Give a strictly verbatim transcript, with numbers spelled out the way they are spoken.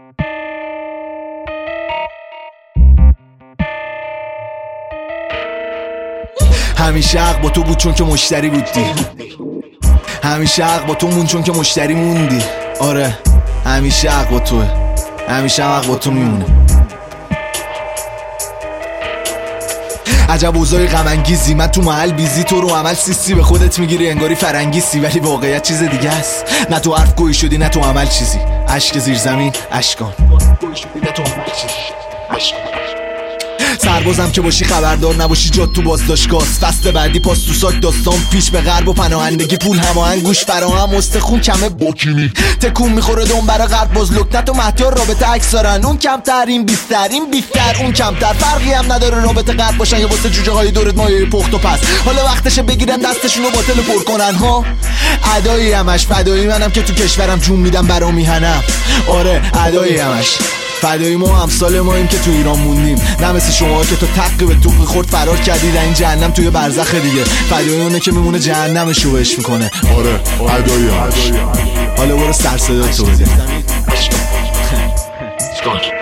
همیشه حق با تو بود چون که مشتری بودی، همیشه حق با تو مون چون که مشتری موندی. آره همیشه حق با توه، همیشه حق با تو میمونه. عجب اوضاع غم انگیزی، من تو محل بیزی، تو رو عمل سیسی به خودت میگیری انگاری فرنگیسی، ولی واقعیت چیز دیگه است. نه تو حرف گوی شدی نه تو عمل چیزی، اشک زیر زمین اشکان گوی شدی نه تو عمل چیزی اشکان. سربازم که باشی خبردار نباشی جات تو بازداشتگاه، فصل بعدی پاس تو ساک داستان پیش به غرب و پناهندگی پول هماهنگ گوش فراهم مستخون کمه باکینی تکون میخوره دون برا غرب باز لکنت و مهدیار رابطه عکس دارن، اون کمتر این بیشتر این بیشتر اون کمتر، فرقی هم نداره رابطه غرب باشن یا واسه جوجه های دورت مایه پخت و پس. حالا وقتشه بگیرن دستشونو باطل پر کنن ها. ادایی همش فدایی منم که تو کشورم جون میدم برا میهنم. آره ادایی همش فدایی ما همسال ماییم که تو ایران موندیم، نه مثل شما که تو تقی به توقی خورد فرار کردی در این جهنم توی برزخ دیگه. فدایی اونه که میمونه جهنمشو بهش میکنه. آره فدایی همش. حالا برو سر صدا تو بده.